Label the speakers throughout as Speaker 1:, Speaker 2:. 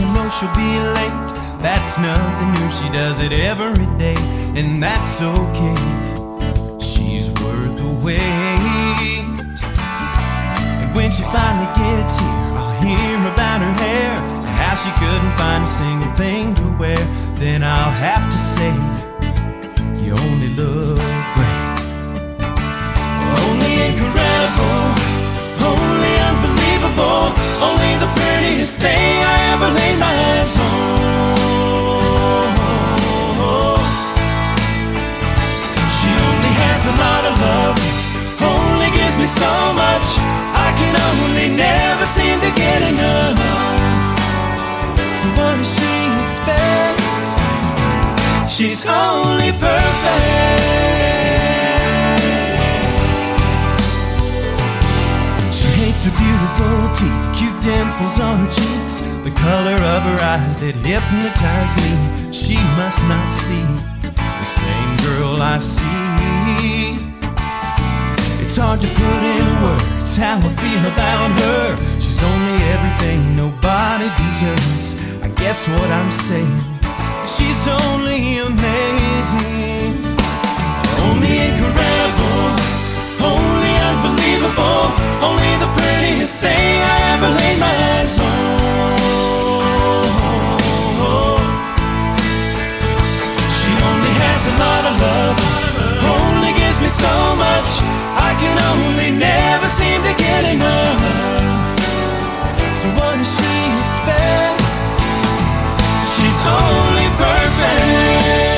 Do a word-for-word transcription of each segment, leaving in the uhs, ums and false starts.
Speaker 1: know she'll be late. That's nothing new, she does it every day, and that's okay. She's worth the wait. And when she finally gets here, I'll hear about her hair and how she couldn't find a single thing to wear. Then I'll have to say, you only look great. Only incredible, only unbelievable, only the prettiest thing I ever laid my eyes on. She only has a lot of love, only gives me so much, I can only never seem to get enough. So what does she expect? She's only perfect. She hates her beautiful teeth, cute dimples on her cheeks, the color of her eyes that hypnotize me. She must not see the same girl I see. It's hard to put in words how I feel about her. She's only everything nobody deserves. I guess what I'm saying, she's only amazing. Only incredible, only unbelievable, only the prettiest thing I ever laid my eyes on. She only has a lot of love, only gives me so much, I can only never seem to get enough. So what does she expect? She's only perfect.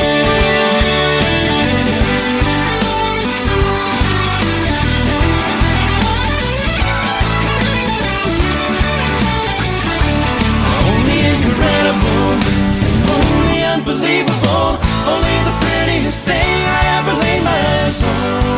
Speaker 1: Only incredible, only unbelievable, only the prettiest thing I ever laid my eyes on.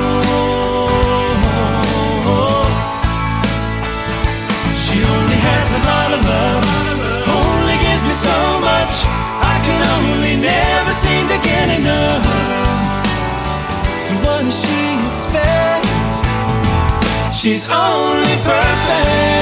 Speaker 1: She only has a lot of love, only gives me so much, I can only never seem to get enough. So what does she expect? She's only perfect.